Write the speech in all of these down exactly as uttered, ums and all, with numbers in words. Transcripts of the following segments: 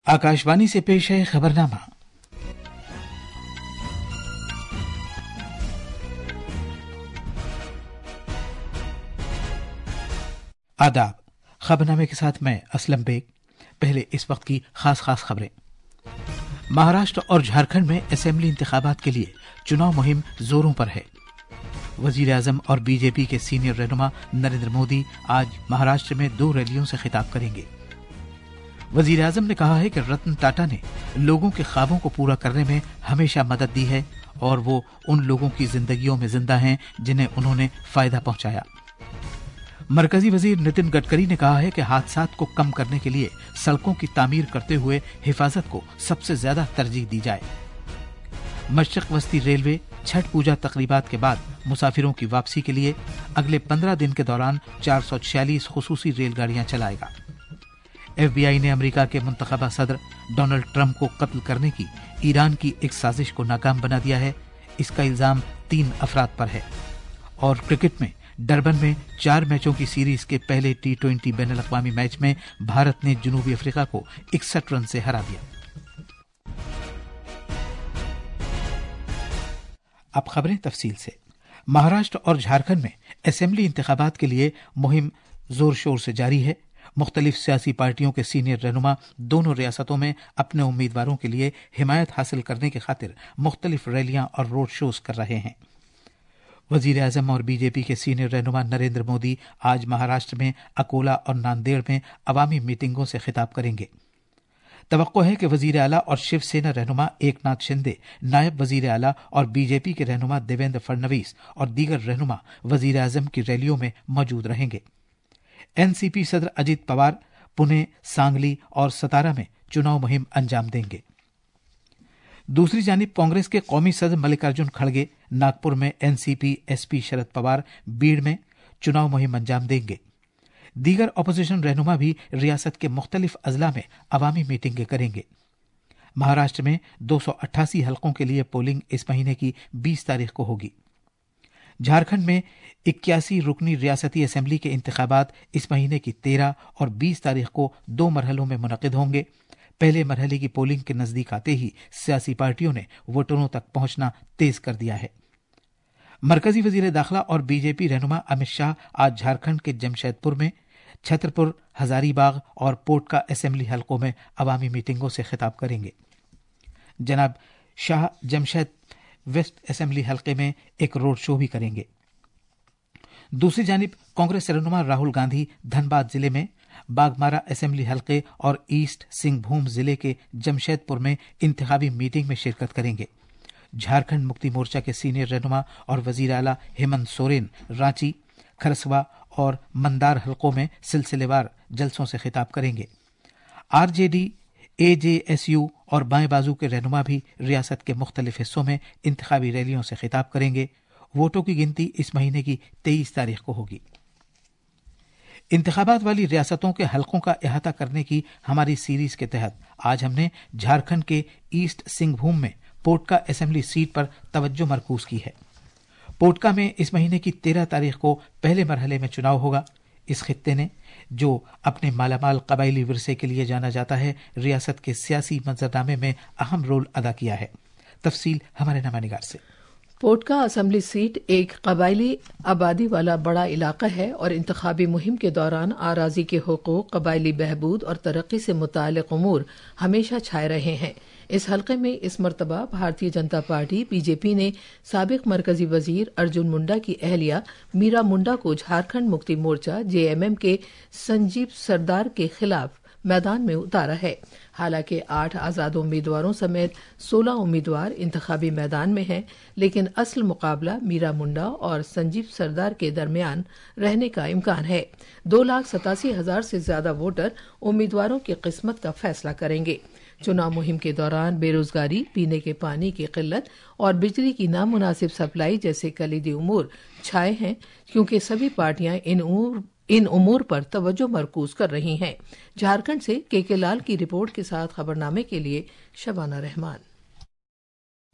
आकाशवाणी से पेश है खबरनामा। आदाब। खबरनामे के साथ मैं असलम बेग। पहले इस वक्त की खास खास खबरें। महाराष्ट्र और झारखंड में असेंबली इंतखाबात के लिए चुनाव मुहिम जोरों पर है। वजीर आजम और बीजेपी के सीनियर रहनुमा नरेंद्र मोदी आज महाराष्ट्र में दो रैलियों से खिताब करेंगे। वजीर आजम ने कहा है कि रतन टाटा ने लोगों के ख्वाबों को पूरा करने में हमेशा मदद दी है और वो उन लोगों की जिंदगियों में जिंदा हैं जिन्हें उन्होंने फायदा पहुंचाया। मरकजी वजीर नितिन गडकरी ने कहा है कि हादसात को कम करने के लिए सड़कों की तामीर करते हुए हिफाजत को सबसे ज्यादा तरजीह दी जाए। मशरक वस्ती रेलवे छठ पूजा तकरीबात के बाद मुसाफिरों की वापसी के लिए अगले पंद्रह दिन के दौरान चार सौ छियालीस खुसूसी रेलगाड़ियां चलाएगा। एफबीआई ने अमेरिका के मुंतखबा सदर डोनाल्ड ट्रंप को कत्ल करने की ईरान की एक साजिश को नाकाम बना दिया है। इसका इल्जाम तीन अफराद पर है। और क्रिकेट में डरबन में चार मैचों की सीरीज के पहले टी ट्वेंटी बैनुल अक़वामी मैच में भारत ने जनूबी अफ्रीका को इकसठ रन से हरा दिया। अब खबरें तफसील से। महाराष्ट्र और झारखंड में असेंबली इंतखाबात के लिए मुहिम जोर शोर से जारी है। मुख्तलिफ सियासी पार्टियों के सीनियर रहनुमा दोनों रियासतों में अपने उम्मीदवारों के लिए हिमायत हासिल करने की खातिर मुख्तलिफ रैलियां और रोड शोज कर रहे हैं। वजीर आजम और बीजेपी के सीनियर रहनुमा नरेंद्र मोदी आज महाराष्ट्र में अकोला और नांदेड़ में अवामी मीटिंगों से खिताब करेंगे। तवक्को है कि वजीर आला और शिवसेना रहनुमा एकनाथ शिंदे, नायब वजीर आला और बीजेपी के रहनुमा देवेंद्र फडणवीस और दीगर रहनुमा वजीर आजम की रैलियों में मौजूद रहेंगे। एनसीपी सदर अजित पवार पुणे, सांगली और सतारा में चुनाव मुहिम अंजाम देंगे। दूसरी जानिब कांग्रेस के कौमी सदर मल्लिकार्जुन खड़गे नागपुर में, एनसीपी एसपी शरद पवार बीड़ में चुनाव मुहिम अंजाम देंगे। दीगर अपोजिशन रहनुमा भी रियासत के मुख्तलिफ अजला में अवामी मीटिंगें करेंगे। महाराष्ट्र में दो सौ अट्ठासी हलकों के लिए पोलिंग इस महीने की बीस तारीख को होगी। झारखंड में इक्यासी रुकनी रियासती असेंबली के इंतखाबात इस महीने की तेरह और बीस तारीख को दो मरहलों में मुनक़िद होंगे। पहले मरहले की पोलिंग के नजदीक आते ही सियासी पार्टियों ने वोटरों तक पहुंचना तेज कर दिया है। मरकजी वजीर दाखिला और बीजेपी रहनुमा अमित शाह आज झारखंड के जमशेदपुर में, छतरपुर, हजारीबाग और पोटका असेंबली हलकों में अवामी मीटिंगों से खिताब करेंगे। जनाब शाह जमशेद वेस्ट असेंबली हलके में एक रोड शो भी करेंगे। दूसरी जानिब कांग्रेस रहनुमा राहुल गांधी धनबाद जिले में, बागमारा असेंबली हलके और ईस्ट सिंहभूम जिले के जमशेदपुर में इंतखाबी मीटिंग में शिरकत करेंगे। झारखंड मुक्ति मोर्चा के सीनियर रहनुमा और वजीर आला हेमंत सोरेन रांची, खरसवा और मंदार हलकों में सिलसिलेवार जलसों से खिताब करेंगे। आरजेडी, एजेएसयू और बाएं बाजू के रहनुमा भी रियासत के मुख्तलिफ हिस्सों में इंतखाबी रैलियों से खिताब करेंगे। वोटों की गिनती इस महीने की तेईस तारीख को होगी। इंतखाबात वाली रियासतों के हलकों का अहाता करने की हमारी सीरीज के तहत आज हमने झारखंड के ईस्ट सिंहभूम में पोटका असेंबली सीट पर तवज्जो मरकूज की है। पोटका में इस महीने की तेरह तारीख को पहले मरहले में चुनाव होगा। इस खित्ते ने, जो अपने मालामाल कबायली विरसे के लिए जाना जाता है, रियासत के सियासी मंजरनामे में अहम रोल अदा किया है। तफसील हमारे नुमाइंदगार से। पोटका असेंबली सीट एक कबायली आबादी वाला बड़ा इलाका है और इंतखाबी मुहिम के दौरान आराजी के हुकूक, कबायली बहबूद और तरक्की से मुताल्लिक उमूर हमेशा छाए रहे हैं। इस हलके में इस मरतबा भारतीय जनता पार्टी बीजेपी ने साबिक मरकजी वजीर अर्जुन मुंडा की अहलिया मीरा मुंडा को झारखंड मुक्ति मोर्चा जेएमएम के संजीव सरदार के खिलाफ मैदान में उतारा है। हालांकि आठ आजाद उम्मीदवारों समेत सोलह उम्मीदवार इंतखाबी मैदान में हैं, लेकिन असल मुकाबला मीरा मुंडा और संजीव सरदार के दरमियान रहने का इम्कान है। दो लाख सतासी हजार से ज्यादा वोटर उम्मीदवारों की किस्मत का फैसला करेंगे। चुनाव मुहिम के दौरान बेरोजगारी, पीने के पानी की किल्लत और बिजली की नामुनासिब सप्लाई जैसे कलीदी उमूर छाए हैं, क्योंकि सभी पार्टियां इन उमूर इन उमूर पर तवज्जो मरकूज कर रही हैं। झारखंड से केके लाल की रिपोर्ट के साथ खबरनामे के लिए शबाना रहमान।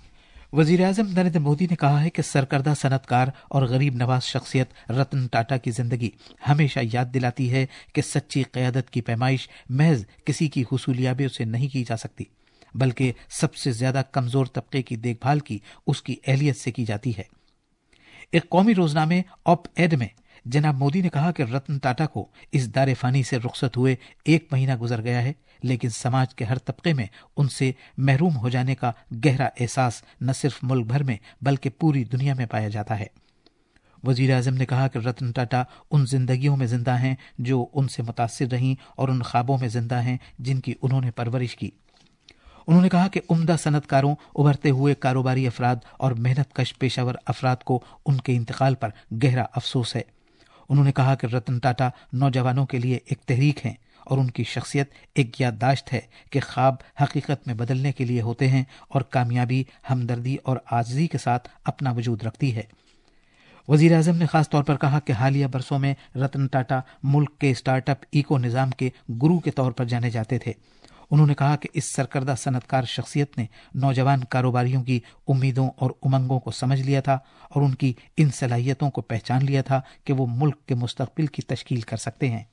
वजीर आजम नरेंद्र मोदी ने कहा है कि सरकर्दा सनतकार और गरीब नवाज शख्सियत रतन टाटा की जिंदगी हमेशा याद दिलाती है कि सच्ची क़यादत की पैमाइश महज किसी की हुसूलियाबियों से नहीं की जा सकती, बल्कि सबसे ज्यादा कमजोर तबके की देखभाल की उसकी अहलियत से की जाती है। एक कौमी रोजनामे ऑप एड में जनाब मोदी ने कहा कि रतन टाटा को इस दारे फानी से रुखसत हुए एक महीना गुजर गया है, लेकिन समाज के हर तबके में उनसे महरूम हो जाने का गहरा एहसास न सिर्फ मुल्क भर में बल्कि पूरी दुनिया में पाया जाता है। वजीर आजम ने कहा कि रतन टाटा उन जिंदगियों में जिंदा हैं जो उनसे मुतासिर रहीं और उन ख्वाबों में जिंदा हैं जिनकी उन्होंने परवरिश की। उन्होंने कहा कि उम्दा सनतकारों, उभरते हुए कारोबारी अफराद और मेहनत कश पेशावर अफराद को उनके इंतकाल पर गहरा अफसोस है। उन्होंने कहा कि रतन टाटा नौजवानों के लिए एक तहरीक हैं और उनकी शख्सियत एक याददाश्त है कि ख्वाब हकीकत में बदलने के लिए होते हैं और कामयाबी हमदर्दी और आजिज़ी के साथ अपना वजूद रखती है। वजीर आजम ने खास तौर पर कहा कि हालिया बरसों में रतन टाटा मुल्क के स्टार्टअप इको निज़ाम के गुरु के तौर पर जाने जाते थे। उन्होंने कहा कि इस सरकर्दा सनतकार शख्सियत ने नौजवान कारोबारियों की उम्मीदों और उमंगों को समझ लिया था और उनकी इन सलाहियतों को पहचान लिया था कि वो मुल्क के मुस्तकबिल की तश्कील कर सकते हैं।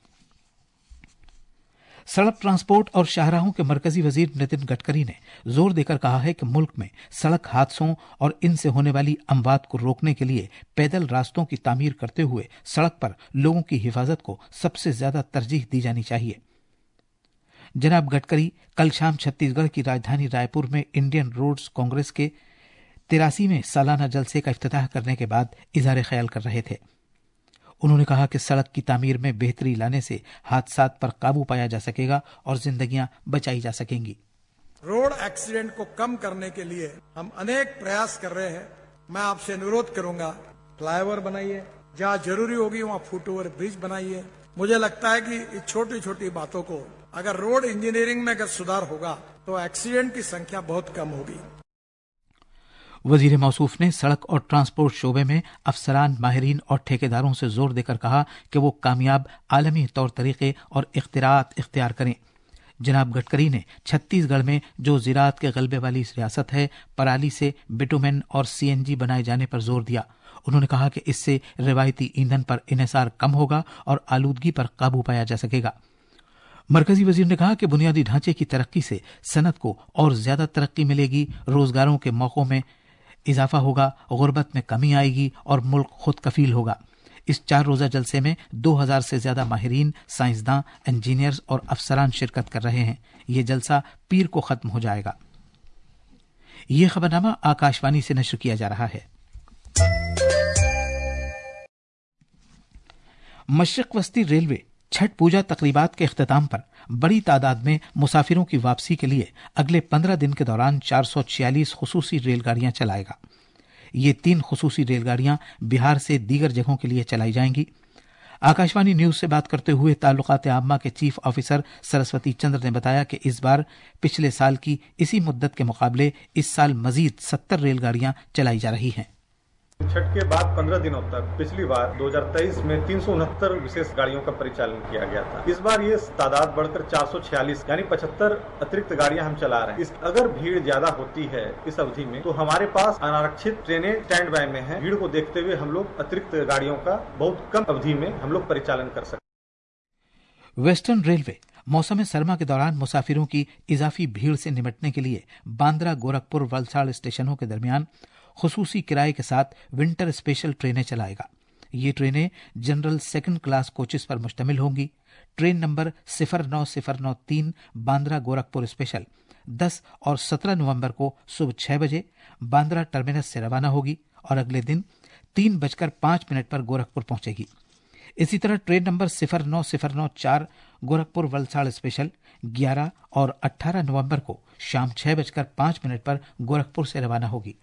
सड़क ट्रांसपोर्ट और शाहराहों के मरकजी वजीर नितिन गडकरी ने जोर देकर कहा है कि मुल्क में सड़क हादसों और इनसे होने वाली अमवात को रोकने के लिए पैदल रास्तों की तामीर करते हुए सड़क पर लोगों की हिफाजत को सबसे ज्यादा तरजीह दी जानी चाहिए। जनाब गडकरी कल शाम छत्तीसगढ़ की राजधानी रायपुर में इंडियन रोड्स कांग्रेस के तिरासीवें सालाना जलसे का इफ्तिताह करने के बाद इजहार ख्याल कर रहे थे। उन्होंने कहा कि सड़क की तामीर में बेहतरी लाने से हादसात पर काबू पाया जा सकेगा और जिंदगियां बचाई जा सकेंगी। रोड एक्सीडेंट को कम करने के लिए हम अनेक प्रयास कर रहे हैं। मैं आपसे अनुरोध करूंगा, फ्लाईओवर बनाइए, जहाँ जरूरी होगी वहाँ फुटओवर ब्रिज बनाइए। मुझे लगता है कि इस छोटी छोटी बातों को अगर रोड इंजीनियरिंग में अगर सुधार होगा तो एक्सीडेंट की संख्या बहुत कम होगी। वजीर मौसूफ ने सड़क और ट्रांसपोर्ट शोबे में अफसरान, माहिरीन और ठेकेदारों से जोर देकर कहा कि वो कामयाब आलमी तौर तरीके और इख्तिरात इख्तियार करें। जनाब गडकरी ने छत्तीसगढ़ में जो ज़राअत के गलबे वाली रियासत है, पराली से बिटुमेन और सीएनजी बनाए जाने पर जोर दिया। उन्होंने कहा कि इससे रिवायती ईंधन पर इन्हिसार कम होगा और आलूदगी पर काबू पाया जा सकेगा। मरकजी वजीर ने कहा कि बुनियादी ढांचे की तरक्की से सनत को और ज्यादा तरक्की मिलेगी, रोजगारों के मौकों में इजाफा होगा, गुर्बत में कमी आएगी और मुल्क खुद कफील होगा। इस चार रोजा जलसे में दो हजार से ज्यादा माहिरीन, साइंसदान, इंजीनियर्स और अफसरान शिरकत कर रहे हैं। ये जलसा पीर को खत्म हो जाएगा। ये खबरनामा आकाशवाणी से नश्र किया जा रहा है। मशरिक वस्ती रेलवे छठ पूजा तकरीबात के इख्तिताम पर बड़ी तादाद में मुसाफिरों की वापसी के लिए अगले पंद्रह दिन के दौरान चार सौ छियालीस खुसूसी रेलगाड़ियां चलाएगा। ये तीन खुसूसी रेलगाड़ियां बिहार से दीगर जगहों के लिए चलाई जाएंगी। आकाशवाणी न्यूज से बात करते हुए ताल्लुकात आम्मा के चीफ ऑफिसर सरस्वती चंद्र ने बताया कि इस बार पिछले साल की इसी मुद्दत के मुकाबले इस साल मजीद सत्तर रेलगाड़ियां चलाई जा रही हैं। छठ के बाद पंद्रह दिनों तक पिछली बार दो हजार तेईस में तीन सौ उनहत्तर विशेष गाड़ियों का परिचालन किया गया था। इस बार ये तादाद बढ़कर चार सौ छियालीस यानी पचहत्तर अतिरिक्त गाड़ियां हम चला रहे हैं। इस अगर भीड़ ज्यादा होती है इस अवधि में तो हमारे पास अनारक्षित ट्रेनें स्टैंड बाय में हैं। भीड़ को देखते हुए हम लोग अतिरिक्त गाड़ियों का बहुत कम अवधि में हम लोग परिचालन कर सकते। वेस्टर्न रेलवे मौसम सरमा के दौरान मुसाफिरों की इजाफी भीड़ से निपटने के लिए बांद्रा गोरखपुर वलसाड़ स्टेशनों के दरमियान खुसूसी किराए के साथ विंटर स्पेशल ट्रेनें चलाएगा। ये ट्रेनें जनरल सेकंड क्लास कोचेस पर मुश्तमिल होंगी। ट्रेन नंबर सिफर नौ सिफर नौ तीन बांद्रा गोरखपुर स्पेशल दस और सत्रह नवंबर को सुबह छह बजे बांद्रा टर्मिनस से रवाना होगी और अगले दिन तीन बजकर पांच मिनट पर गोरखपुर पहुंचेगी। इसी तरह ट्रेन नंबर सिफर नौ सिफर नौ चार गोरखपुर वलसाड़ स्पेशल ग्यारह और अठारह नवंबर को शाम छह बजकर पांच मिनट पर गोरखपुर से रवाना होगी।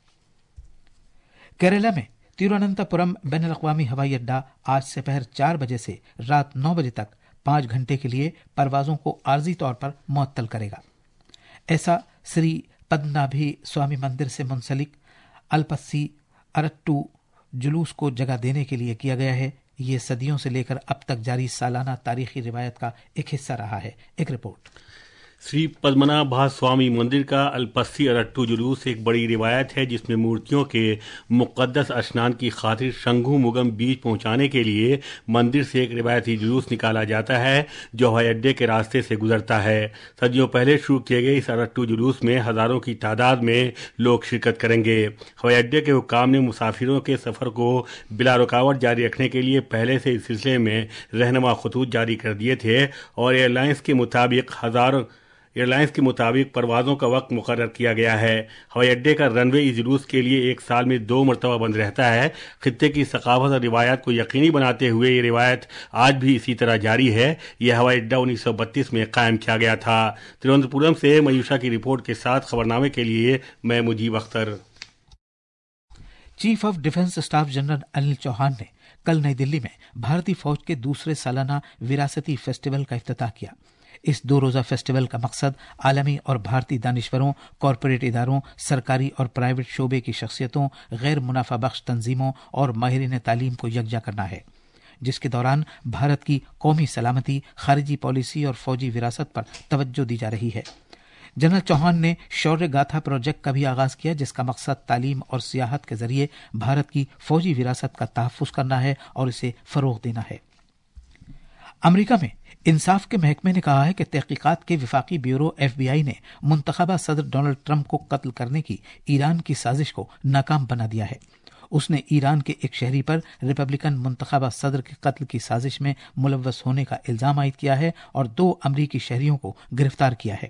केरला में तिरुवनंतपुरम बैनुल अक़वामी हवाई अड्डा आज दोपहर चार बजे से रात नौ बजे तक पांच घंटे के लिए परवाजों को आर्जी तौर पर मुअत्तल करेगा। ऐसा श्री पद्मनाभी स्वामी मंदिर से मुंसलिक अल्पस्सी अरट्टू जुलूस को जगह देने के लिए किया गया है। ये सदियों से लेकर अब तक जारी सालाना तारीखी रिवायत का एक हिस्सा रहा है। एक रिपोर्ट। श्री पद्मनाभ स्वामी मंदिर का अल्पस्सी अरट्टू जुलूस एक बड़ी रिवायत है जिसमें मूर्तियों के मुक़द्दस स्नान की खातिर शंघू मुगम बीच पहुंचाने के लिए मंदिर से एक रिवायती जुलूस निकाला जाता है जो हवाई अड्डे के रास्ते से गुजरता है। सदियों पहले शुरू किए गए इस अरट्टू जुलूस में हजारों की तादाद में लोग शिरकत करेंगे। हवाई अड्डे के हुक्काम ने मुसाफिरों के सफर को बिला रुकावट जारी रखने के लिए पहले से इस सिलसिले में रहनुमा खतूत जारी कर दिए थे और एयरलाइंस के मुताबिक हजारों एयरलाइंस के मुताबिक परवाज़ों का वक्त मुकर्रर किया गया है। हवाई अड्डे का रनवे इस जुलूस के लिए एक साल में दो मरतबा बंद रहता है। खित्ते की सकाफत और रिवायत को यकीनी बनाते हुए ये रिवायत आज भी इसी तरह जारी है। यह हवाई अड्डा उन्नीस सौ बत्तीस में कायम किया गया था। तिरुवनंतपुरम से मयूषा की रिपोर्ट के साथ खबरनामे के लिए मैं Mujeeb Akhtar. Chief of defence staff general Anil Chauhan ने कल नई दिल्ली में भारतीय फौज के दूसरे सालाना विरासती फेस्टिवल का इफ्तिताह किया। इस दो रोजा फेस्टिवल का मकसद आलमी और भारतीय दानिश्वरों, कॉरपोरेट इदारों, सरकारी और प्राइवेट शोबे की शख्सियतों, गैर मुनाफा बख्श तंजीमों और माहिरीन तालीम को यकजा करना है, जिसके दौरान भारत की कौमी सलामती, खारिजी पॉलिसी और फौजी विरासत पर तवज्जो दी जा रही है। जनरल चौहान ने शौर्य गाथा प्रोजेक्ट का भी आगाज किया, जिसका मकसद तालीम और सियाहत के जरिए भारत की फौजी विरासत का तहफ्फुज करना है और इसे फरोग देना है। अमरीका में इंसाफ के महकमे ने कहा है कि तहकीकात के विफाकी ब्यूरो एफबीआई ने मुंतखबा सदर डोनाल्ड ट्रंप को कत्ल करने की ईरान की साजिश को नाकाम बना दिया है। उसने ईरान के एक शहरी पर रिपब्लिकन मुंतखबा सदर के कत्ल की साजिश में मुलव्वस होने का इल्जाम आयद किया है और दो अमरीकी शहरियों को गिरफ्तार किया है।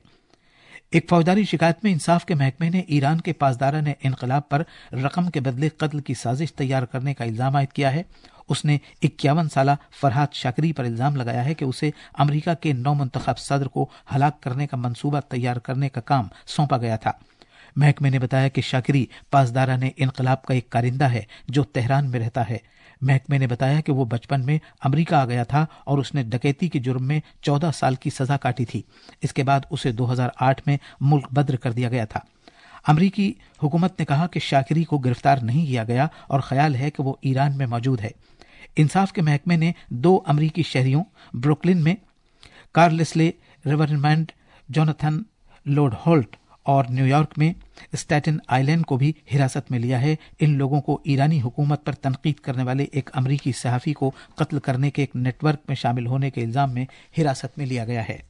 एक फौजदारी शिकायत में इंसाफ के महकमे ने ईरान के पासदारा ने इनकलाब पर रकम के बदले कत्ल की साजिश तैयार करने का इल्जाम आयद किया है। उसने इक्यावन साला फरहाद शाकरी पर इल्जाम लगाया है कि उसे अमेरिका के नौ मुंतखब सदर को हलाक करने का मंसूबा तैयार करने का काम सौंपा गया था। महकमे ने बताया कि शाकरी पासदारा ने इनकलाब का एक कारिंदा है जो तेहरान में रहता है। महकमे ने बताया कि वो बचपन में अमेरिका आ गया था और उसने डकैती के जुर्म में चौदह साल की सजा काटी थी। इसके बाद उसे दो हज़ार आठ में मुल्क बद्र कर दिया गया था। अमरीकी हुकूमत ने कहा कि शाकरी को गिरफ्तार नहीं किया गया और ख्याल है कि वो ईरान में मौजूद है। इंसाफ के महकमे ने दो अमरीकी शहरियों ब्रुकलिन में Carlisle reverend Jonathan Lord Holt और न्यूयॉर्क में स्टैटन आइलैंड को भी हिरासत में लिया है। इन लोगों को ईरानी हुकूमत पर तनकीद करने वाले एक अमरीकी सहाफ़ी को कत्ल करने के एक नेटवर्क में शामिल होने के इल्जाम में हिरासत में लिया गया है।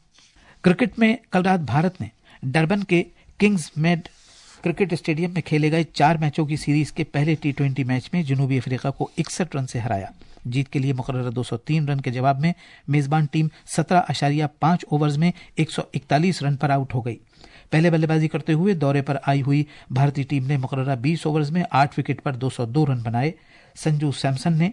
क्रिकेट में कल रात भारत ने डरबन के किंग्स मेड क्रिकेट स्टेडियम में खेले गए चार मैचों की सीरीज के पहले टी ट्वेंटी मैच में जनूबी अफ्रीका को इकसठ रन से हराया। जीत के लिए मुकर्रर दो सौ तीन रन के जवाब में मेजबान टीम सत्रह अशारिया पांच ओवर्स में एक सौ इकतालीस रन पर आउट हो गई। पहले बल्लेबाजी करते हुए दौरे पर आई हुई भारतीय टीम ने मुकर्ररा बीस ओवर्स में आठ विकेट पर दो सौ दो रन बनाए। संजू सैमसन ने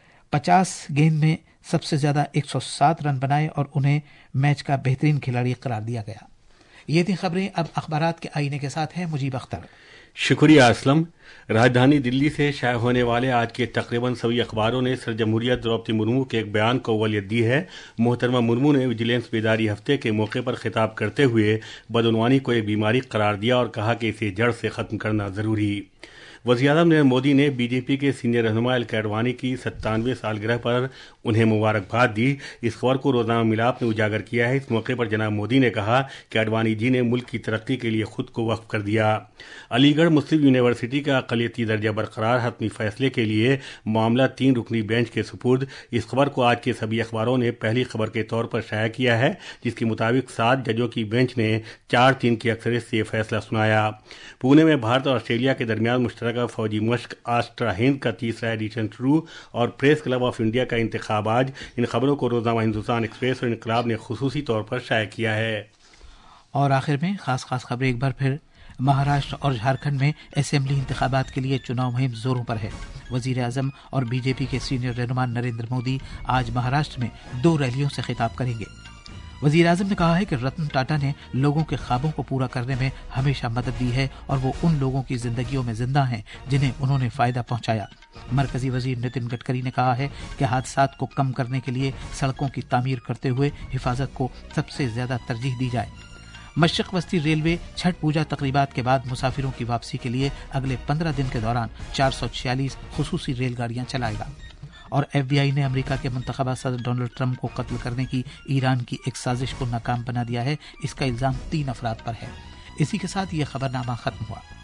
पचास गेंद में सबसे ज्यादा एक सौ सात रन बनाए और उन्हें मैच का बेहतरीन खिलाड़ी करार दिया गया। ये थी खबरें। अब अखबारात के आईने के साथ है मुजीब अख्तर। शुक्रिया असलम। राजधानी दिल्ली से शाया होने वाले आज के तकरीबन सभी अखबारों ने सर जमहूरियत द्रौपदी मुर्मू के एक बयान को अव्वलियत दी है। मोहतरमा मुर्मू ने विजिलेंस बेदारी हफ्ते के मौके पर खिताब करते हुए बदعنوانی को एक बीमारी करार दिया और कहा कि इसे जड़ से खत्म करना जरूरी। वज़ीर-ए-आज़म नरेंद्र मोदी ने बीजेपी के सीनियर रहनुमा एल के आडवाणी की सत्तानवे सालगिरह पर उन्हें मुबारकबाद दी। इस खबर को रोज़नामा मिलाप ने उजागर किया है। इस मौके पर जनाब मोदी ने कहा कि आडवाणी जी ने मुल्क की तरक्की के लिए खुद को वक्फ कर दिया। अलीगढ़ मुस्लिम यूनिवर्सिटी का अक़लियती दर्जा बरकरार, हतमी फैसले के लिए मामला तीन रुकनी बेंच के सुपुर्द। इस खबर को आज के सभी अखबारों ने पहली खबर के तौर पर शाया किया है, जिसके मुताबिक सात जजों की बेंच ने चार तीन की अक्सरियत से यह फैसला सुनाया। पुणे में भारत और ऑस्ट्रेलिया के दरमियान मुश्तरका फौजी मश्क आस्ट्रा हिंद का तीसरा एडिशन शुरू और प्रेस क्लब ऑफ इंडिया का इंतखाब आज। इन खबरों को रोज़नामा हिंदुस्तान एक्सप्रेस और इनकलाब ने खुसूसी तौर पर शाया किया है। और आखिर में खास खास खबरें एक बार फिर। महाराष्ट्र और झारखंड में असेंबली इंतखाबात के लिए चुनाव मुहिम जोरों पर है। वजीर आजम और बीजेपी के सीनियर रहनुमा नरेंद्र मोदी आज महाराष्ट्र में दो रैलियों से खिताब करेंगे। वजीर आजम ने कहा है कि रतन टाटा ने लोगों के ख्वाबों को पूरा करने में हमेशा मदद दी है और वो उन लोगों की जिंदगियों में जिंदा हैं जिन्हें उन्होंने फायदा पहुंचाया। मरकजी वजीर नितिन गडकरी ने कहा है कि हादसात को कम करने के लिए सड़कों की तामीर करते हुए हिफाजत को सबसे ज्यादा तरजीह दी जाए। मशरक वस्ती रेलवे छठ पूजा तकरीबात के बाद मुसाफिरों की वापसी के लिए अगले पंद्रह दिन के दौरान चार सौ छियालीस खुसूसी रेलगाड़ियां चलाएगा। اور ایف بی آئی نے امریکہ کے منتخبہ صدر ڈونلڈ ٹرمپ کو قتل کرنے کی ایران کی ایک سازش کو ناکام بنا دیا ہے۔ اس کا الزام تین افراد پر ہے۔ اسی کے ساتھ یہ خبرنامہ ختم ہوا۔